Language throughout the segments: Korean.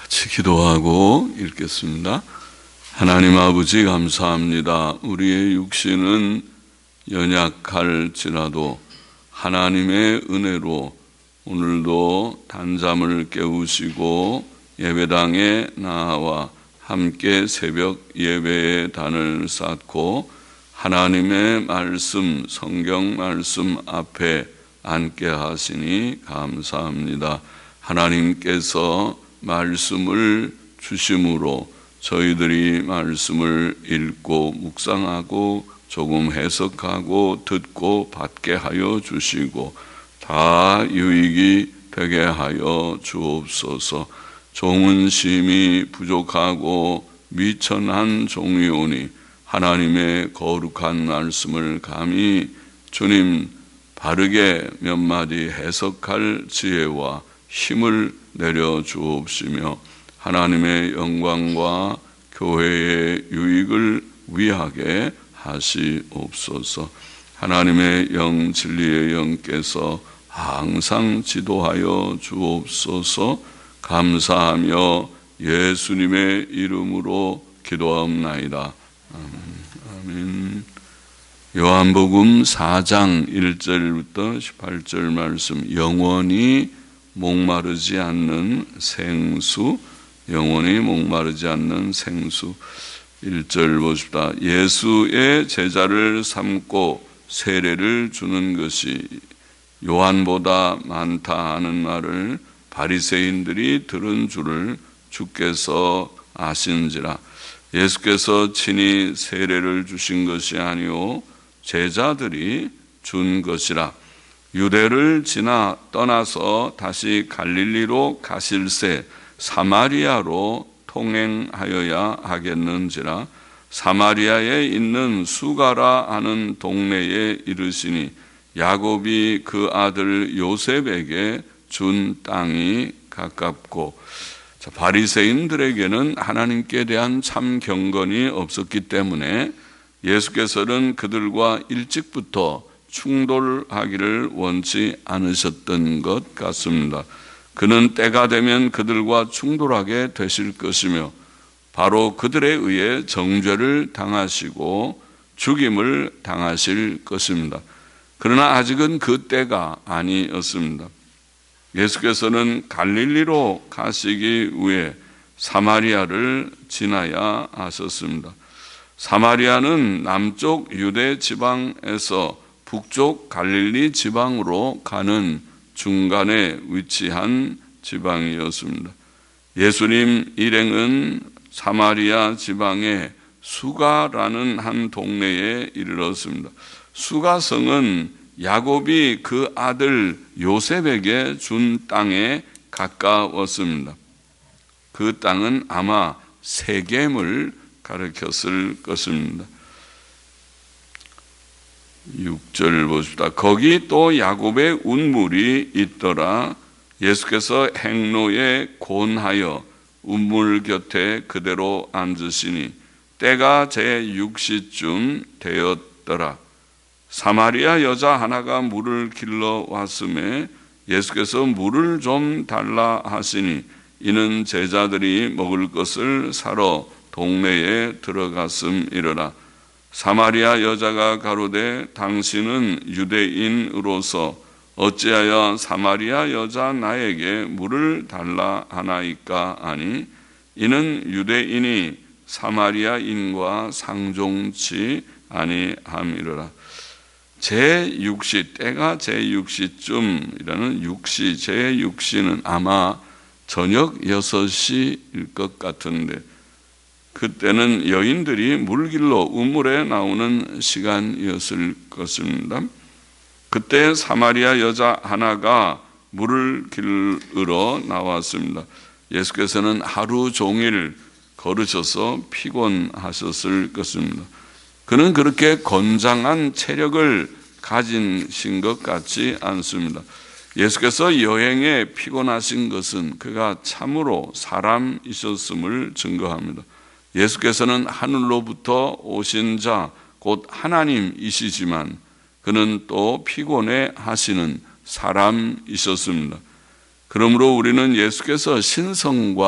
같이 기도하고 읽겠습니다. 하나님 아버지 감사합니다. 우리의 육신은 연약할지라도 하나님의 은혜로 오늘도 단잠을 깨우시고 예배당에 나와 함께 새벽 예배의 단을 쌓고 하나님의 말씀, 성경 말씀 앞에 앉게 하시니 감사합니다. 하나님께서 말씀을 주심으로 저희들이 말씀을 읽고 묵상하고 조금 해석하고 듣고 받게 하여 주시고 다 유익이 되게 하여 주옵소서. 종은 심히 부족하고 미천한 종이오니 하나님의 거룩한 말씀을 감히 주님 바르게 몇 마디 해석할 지혜와 힘을 내려 주옵시며 하나님의 영광과 교회의 유익을 위하게 하시옵소서. 하나님의 영 진리의 영께서 항상 지도하여 주옵소서. 감사하며 예수님의 이름으로 기도하옵나이다. 아멘. 요한복음 4장 1절부터 18절 말씀. 영원히 목마르지 않는 생수, 영원히 목마르지 않는 생수. 1절 보십시다. 예수의 제자를 삼고 세례를 주는 것이 요한보다 많다 하는 말을 바리새인들이 들은 줄을 주께서 아신지라. 예수께서 친히 세례를 주신 것이 아니오 제자들이 준 것이라. 유대를 지나 떠나서 다시 갈릴리로 가실새 사마리아로 통행하여야 하겠는지라. 사마리아에 있는 수가라 하는 동네에 이르시니 야곱이 그 아들 요셉에게 준 땅이 가깝고. 바리새인들에게는 하나님께 대한 참 경건이 없었기 때문에 예수께서는 그들과 일찍부터 충돌하기를 원치 않으셨던 것 같습니다. 그는 때가 되면 그들과 충돌하게 되실 것이며 바로 그들에 의해 정죄를 당하시고 죽임을 당하실 것입니다. 그러나 아직은 그 때가 아니었습니다. 예수께서는 갈릴리로 가시기 위해 사마리아를 지나야 하셨습니다. 사마리아는 남쪽 유대 지방에서 북쪽 갈릴리 지방으로 가는 중간에 위치한 지방이었습니다. 예수님 일행은 사마리아 지방의 수가라는 한 동네에 이르렀습니다. 수가성은 야곱이 그 아들 요셉에게 준 땅에 가까웠습니다. 그 땅은 아마 세겜을 가리켰을 것입니다. 6절 보십시다. 거기 또 야곱의 운물이 있더라. 예수께서 행로에 곤하여 운물 곁에 그대로 앉으시니 때가 제6시쯤 되었더라. 사마리아 여자 하나가 물을 길러 왔음에 예수께서 물을 좀 달라 하시니 이는 제자들이 먹을 것을 사러 동네에 들어갔음이러라. 사마리아 여자가 가로되 당신은 유대인으로서 어찌하여 사마리아 여자 나에게 물을 달라 하나이까 하니 이는 유대인이 사마리아인과 상종치 아니함이러라. 제6시 때가 제6시쯤이라는 6시 제6시는 아마 저녁 6시일 것 같은데 그때는 여인들이 물길로 우물에 나오는 시간이었을 것입니다. 그때 사마리아 여자 하나가 물을 길으러 나왔습니다. 예수께서는 하루 종일 걸으셔서 피곤하셨을 것입니다. 그는 그렇게 건장한 체력을 가지신 것 같지 않습니다. 예수께서 여행에 피곤하신 것은 그가 참으로 사람이셨음을 증거합니다. 예수께서는 하늘로부터 오신 자, 곧 하나님이시지만 그는 또 피곤해 하시는 사람이셨습니다. 그러므로 우리는 예수께서 신성과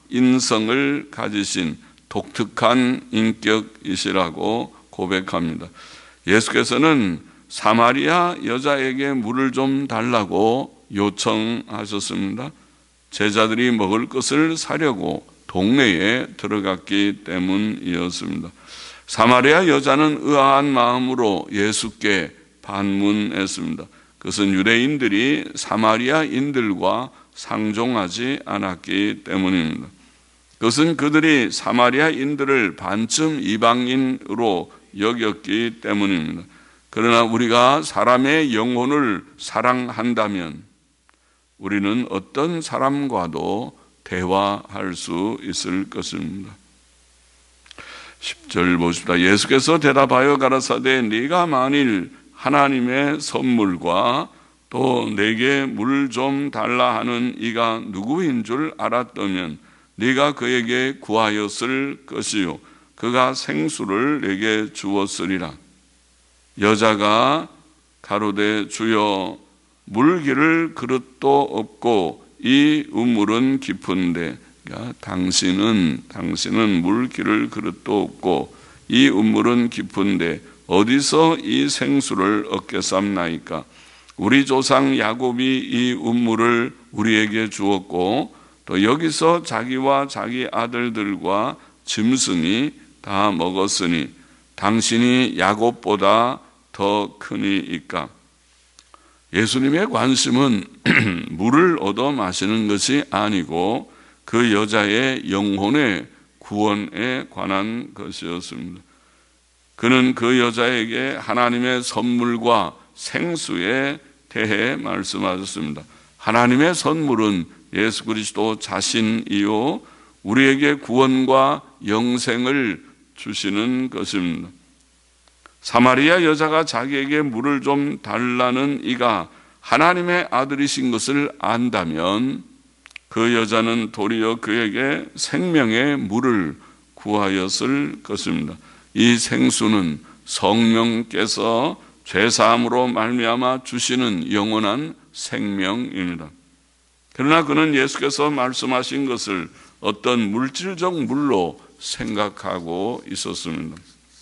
인성을 가지신 독특한 인격이시라고 고백합니다. 예수께서는 사마리아 여자에게 물을 좀 달라고 요청하셨습니다. 제자들이 먹을 것을 사려고 동네에 들어갔기 때문이었습니다. 사마리아 여자는 의아한 마음으로 예수께 반문했습니다. 그것은 유대인들이 사마리아인들과 상종하지 않았기 때문입니다. 그것은 그들이 사마리아인들을 반쯤 이방인으로 여겼기 때문입니다. 그러나 우리가 사람의 영혼을 사랑한다면 우리는 어떤 사람과도 대화할 수 있을 것입니다. 10절 보십시다. 예수께서 대답하여 가라사대 네가 만일 하나님의 선물과 또 내게 물 좀 달라 하는 이가 누구인 줄 알았다면 네가 그에게 구하였을 것이요 그가 생수를 내게 주었으리라. 여자가 가로되 주여 물기를 그릇도 없고 이 우물은 깊은데, 그러니까 당신은 물기를 그릇도 없고 이 우물은 깊은데 어디서 이 생수를 얻겠삼나이까? 우리 조상 야곱이 이 우물을 우리에게 주었고 또 여기서 자기와 자기 아들들과 짐승이 다 먹었으니 당신이 야곱보다 더 크니이까? 예수님의 관심은 물을 얻어 마시는 것이 아니고 그 여자의 영혼의 구원에 관한 것이었습니다. 그는 그 여자에게 하나님의 선물과 생수에 대해 말씀하셨습니다. 하나님의 선물은 예수 그리스도 자신이요 우리에게 구원과 영생을 주시는 것입니다. 사마리아 여자가 자기에게 물을 좀 달라는 이가 하나님의 아들이신 것을 안다면 그 여자는 도리어 그에게 생명의 물을 구하였을 것입니다. 이 생수는 성령께서 죄사함으로 말미암아 주시는 영원한 생명입니다. 그러나 그는 예수께서 말씀하신 것을 어떤 물질적 물로 생각하고 있었습니다.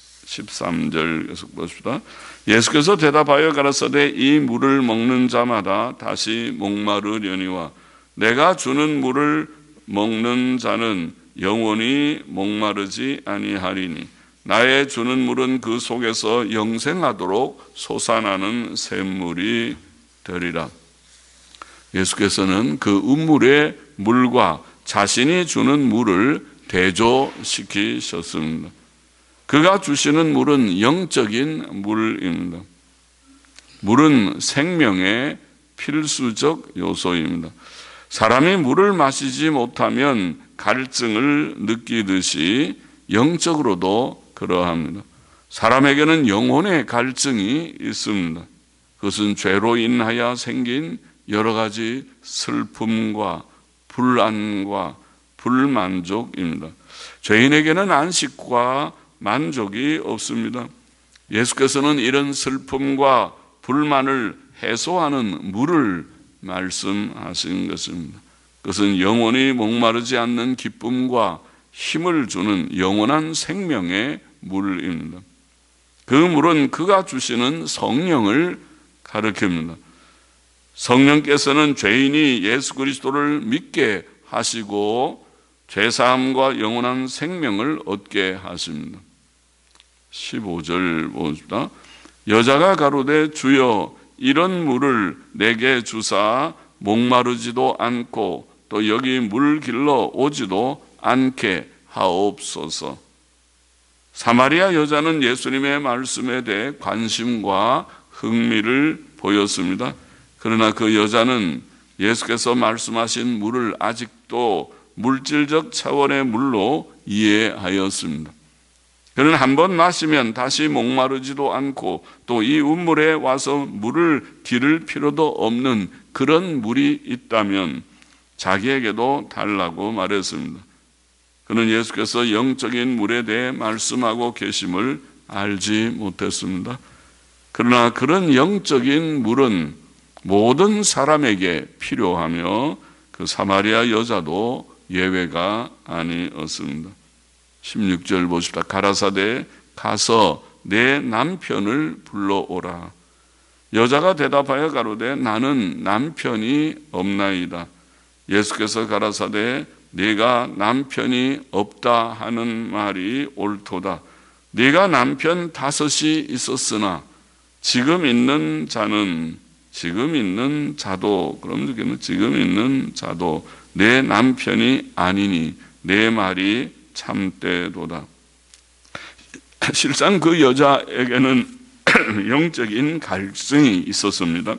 13절 계속 보십시다. 예수께서 대답하여 가라사대 이 물을 먹는 자마다 다시 목마르려니와 내가 주는 물을 먹는 자는 영원히 목마르지 아니하리니 나의 주는 물은 그 속에서 영생하도록 솟아나는 샘물이 되리라. 예수께서는 그 우물의 물과 자신이 주는 물을 대조시키셨습니다. 그가 주시는 물은 영적인 물입니다. 물은 생명의 필수적 요소입니다. 사람이 물을 마시지 못하면 갈증을 느끼듯이 영적으로도 그러합니다. 사람에게는 영혼의 갈증이 있습니다. 그것은 죄로 인하여 생긴 여러 가지 슬픔과 불안과 불만족입니다. 죄인에게는 안식과 만족이 없습니다. 예수께서는 이런 슬픔과 불만을 해소하는 물을 말씀하신 것입니다. 그것은 영원히 목마르지 않는 기쁨과 힘을 주는 영원한 생명의 물입니다. 그 물은 그가 주시는 성령을 가리킵니다. 성령께서는 죄인이 예수 그리스도를 믿게 하시고 죄사함과 영원한 생명을 얻게 하십니다. 15절 봅시다. 여자가 가로되 주여 이런 물을 내게 주사 목마르지도 않고 또 여기 물 길러 오지도 않게 하옵소서. 사마리아 여자는 예수님의 말씀에 대해 관심과 흥미를 보였습니다. 그러나 그 여자는 예수께서 말씀하신 물을 아직도 물질적 차원의 물로 이해하였습니다. 그는 한 번 마시면 다시 목마르지도 않고 또 이 우물에 와서 물을 기를 필요도 없는 그런 물이 있다면 자기에게도 달라고 말했습니다. 그는 예수께서 영적인 물에 대해 말씀하고 계심을 알지 못했습니다. 그러나 그런 영적인 물은 모든 사람에게 필요하며 그 사마리아 여자도 예외가 아니었습니다. 16절 보십시다. 가라사대 가서 내 남편을 불러오라. 여자가 대답하여 가로되 나는 남편이 없나이다. 예수께서 가라사대 네가 남편이 없다 하는 말이 옳도다. 네가 남편 5이 있었으나 지금 있는 자도 그럼 지금 있는 자도 내 남편이 아니니 내 말이 참되도다. 실상 그 여자에게는 영적인 갈증이 있었습니다.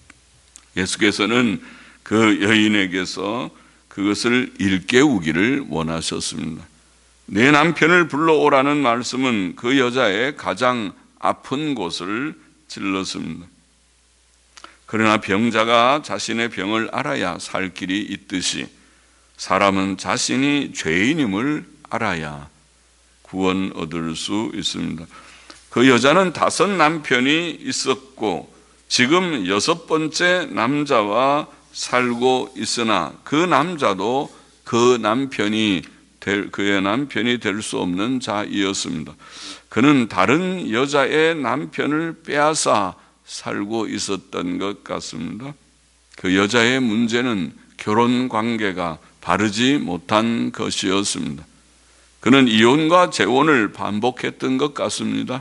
예수께서는 그 여인에게서 그것을 일깨우기를 원하셨습니다. 내 남편을 불러오라는 말씀은 그 여자의 가장 아픈 곳을 찔렀습니다. 그러나 병자가 자신의 병을 알아야 살 길이 있듯이 사람은 자신이 죄인임을 알아야 구원 얻을 수 있습니다. 그 여자는 5 남편이 있었고 지금 6번째 남자와 살고 있으나 그 남자도 그의 남편이 될 수 없는 자이었습니다. 그는 다른 여자의 남편을 빼앗아 살고 있었던 것 같습니다. 그 여자의 문제는 결혼 관계가 바르지 못한 것이었습니다. 그는 이혼과 재혼을 반복했던 것 같습니다.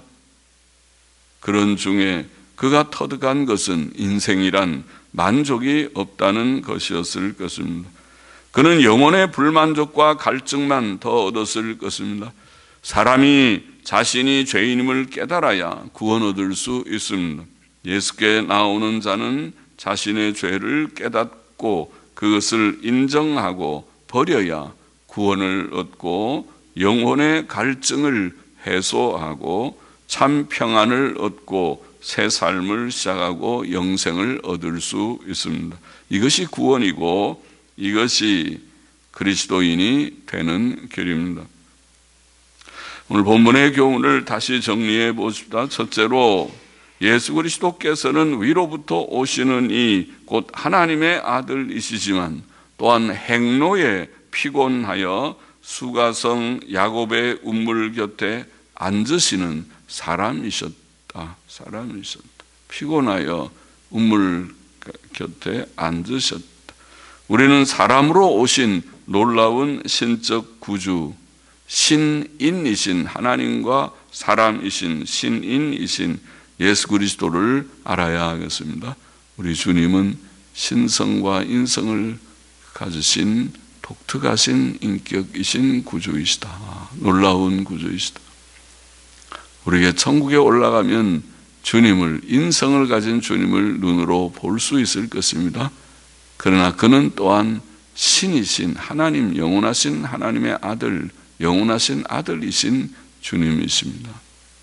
그런 중에 그가 터득한 것은 인생이란 만족이 없다는 것이었을 것입니다. 그는 영혼의 불만족과 갈증만 더 얻었을 것입니다. 사람이 자신이 죄인임을 깨달아야 구원 얻을 수 있습니다. 예수께 나오는 자는 자신의 죄를 깨닫고 그것을 인정하고 버려야 구원을 얻고 영혼의 갈증을 해소하고 참 평안을 얻고 새 삶을 시작하고 영생을 얻을 수 있습니다. 이것이 구원이고 이것이 그리스도인이 되는 길입니다. 오늘 본문의 교훈을 다시 정리해 보십시다. 첫째로 예수 그리스도께서는 위로부터 오시는 이 곧 하나님의 아들이시지만 또한 행로에 피곤하여 수가성 야곱의 운물 곁에 앉으시는 사람이셨다. 피곤하여 운물 곁에 앉으셨다. 우리는 사람으로 오신 놀라운 신적 구주, 신인이신 하나님과 사람이신 신인이신 예수 그리스도를 알아야 하겠습니다. 우리 주님은 신성과 인성을 가지신 독특하신 인격이신 구주이시다. 놀라운 구주이시다. 우리에게 천국에 올라가면 주님을, 인성을 가진 주님을 눈으로 볼 수 있을 것입니다. 그러나 그는 또한 신이신 하나님, 영원하신 하나님의 아들, 영원하신 아들이신 주님이십니다.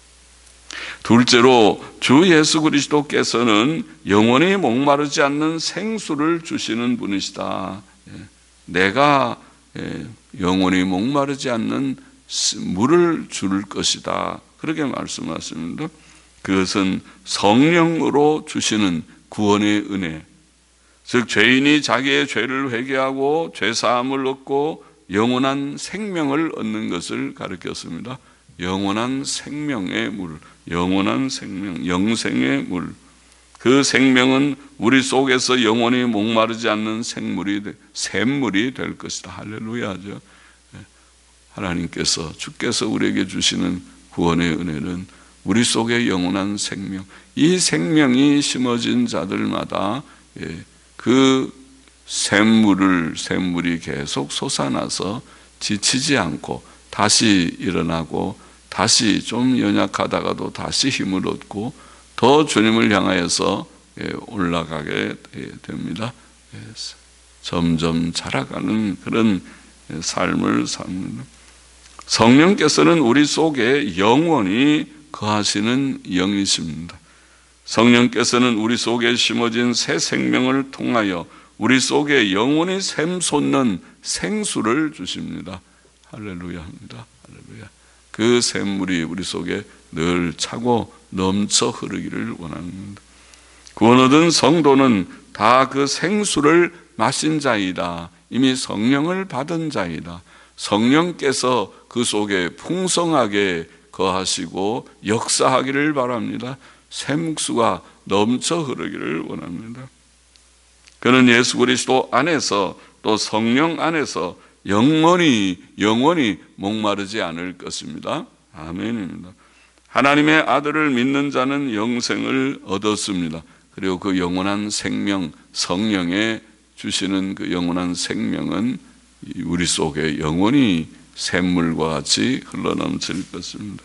둘째로 주 예수 그리스도께서는 영원히 목마르지 않는 생수를 주시는 분이시다. 내가 영원히 목마르지 않는 물을 줄 것이다. 그렇게 말씀하십니다. 그것은 성령으로 주시는 구원의 은혜, 즉 죄인이 자기의 죄를 회개하고 죄사함을 얻고 영원한 생명을 얻는 것을 가르쳤습니다. 영원한 생명의 물, 영원한 생명, 영생의 물. 그 생명은 우리 속에서 영원히 목마르지 않는 샘물이 될 것이다. 할렐루야죠. 하나님께서, 주께서 우리에게 주시는 구원의 은혜는 우리 속에 영원한 생명, 이 생명이 심어진 자들마다 그 샘물이 계속 솟아나서 지치지 않고 다시 일어나고 다시 좀 연약하다가도 다시 힘을 얻고 더 주님을 향하여서 올라가게 됩니다. 점점 자라가는 그런 삶을 삽니다. 성령께서는 우리 속에 영원히 거하시는 영이십니다. 성령께서는 우리 속에 심어진 새 생명을 통하여 우리 속에 영원히 샘솟는 생수를 주십니다. 할렐루야입니다. 할렐루야. 그 샘물이 우리 속에 늘 차고 넘쳐 흐르기를 원합니다. 구원 얻은 성도는 다 그 생수를 마신 자이다. 이미 성령을 받은 자이다. 성령께서 그 속에 풍성하게 거하시고 역사하기를 바랍니다. 샘국수가 넘쳐 흐르기를 원합니다. 그는 예수 그리스도 안에서 또 성령 안에서 영원히 목마르지 않을 것입니다. 아멘입니다. 하나님의 아들을 믿는 자는 영생을 얻었습니다. 그리고 그 영원한 생명, 성령에 주시는 그 영원한 생명은 우리 속에 영원히 샘물과 같이 흘러넘칠 것입니다.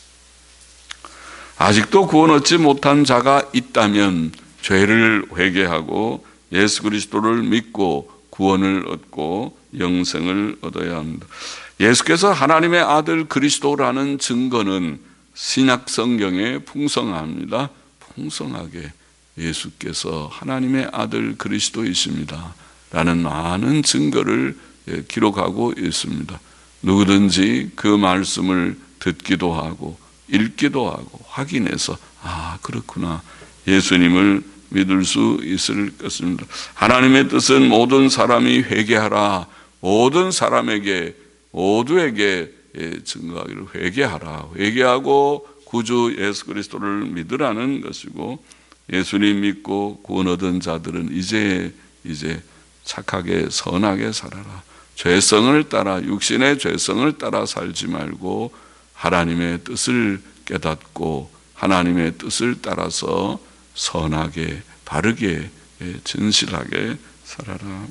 아직도 구원 얻지 못한 자가 있다면 죄를 회개하고 예수 그리스도를 믿고 구원을 얻고 영생을 얻어야 합니다. 예수께서 하나님의 아들 그리스도라는 증거는 신약 성경에 풍성합니다. 풍성하게 예수께서 하나님의 아들 그리스도이십니다 라는 많은 증거를 기록하고 있습니다. 누구든지 그 말씀을 듣기도 하고 읽기도 하고 확인해서 그렇구나, 예수님을 믿을 수 있을 것입니다. 하나님의 뜻은 모든 사람이 회개하라. 모든 사람에게 모두에게 증거하기를 회개하라. 회개하고 구주 예수 그리스도를 믿으라는 것이고, 예수님 믿고 구원 얻은 자들은 이제 착하게 선하게 살아라. 죄성을 따라, 육신의 죄성을 따라 살지 말고 하나님의 뜻을 깨닫고 하나님의 뜻을 따라서 선하게, 바르게, 진실하게 살아라.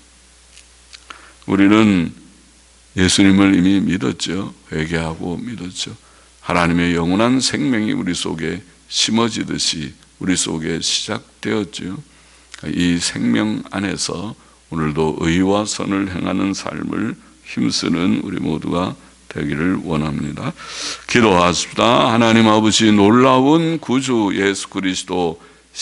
우리는 예수님을 이미 믿었죠. 회개하고 믿었죠. 하나님의 영원한 생명이 우리 속에 심어지듯이 우리 속에 시작되었죠. 이 생명 안에서 오늘도 의와 선을 행하는 삶을 힘쓰는 우리 모두가 되기를 원합니다. 기도하십시다. 하나님 아버지, 놀라운 구주 예수 그리스도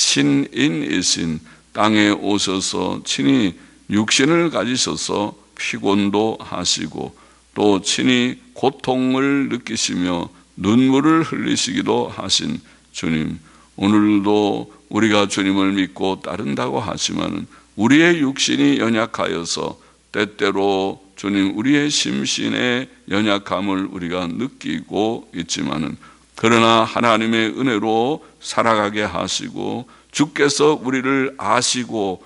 신인이신 땅에 오셔서 친히 육신을 가지셔서 피곤도 하시고 또 친히 고통을 느끼시며 눈물을 흘리시기도 하신 주님, 오늘도 우리가 주님을 믿고 따른다고 하지만 우리의 육신이 연약하여서 때때로 주님 우리의 심신의 연약함을 우리가 느끼고 있지만은, 그러나 하나님의 은혜로 살아가게 하시고 주께서 우리를 아시고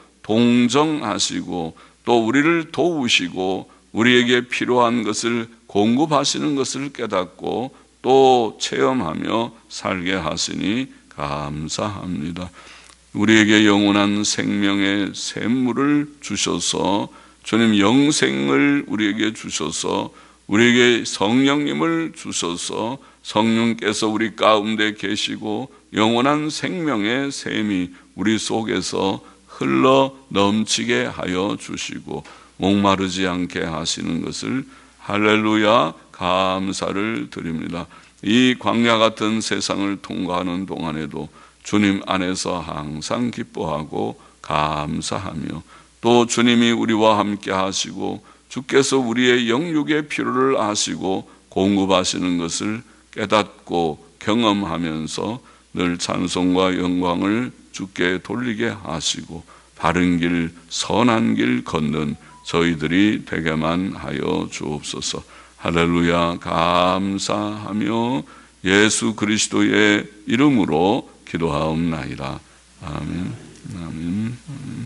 동정하시고 또 우리를 도우시고 우리에게 필요한 것을 공급하시는 것을 깨닫고 또 체험하며 살게 하시니 감사합니다. 우리에게 영원한 생명의 샘물을 주셔서 주님 영생을 우리에게 주셔서 우리에게 성령님을 주셔서 성령께서 우리 가운데 계시고 영원한 생명의 샘이 우리 속에서 흘러 넘치게 하여 주시고 목마르지 않게 하시는 것을 할렐루야 감사를 드립니다. 이 광야 같은 세상을 통과하는 동안에도 주님 안에서 항상 기뻐하고 감사하며 또 주님이 우리와 함께 하시고 주께서 우리의 영육의 필요를 아시고 공급하시는 것을 깨닫고 경험하면서 늘 찬송과 영광을 주께 돌리게 하시고 바른 길, 선한 길 걷는 저희들이 되게만 하여 주옵소서. 할렐루야 감사하며 예수 그리스도의 이름으로 기도하옵나이다. 아멘. 아멘.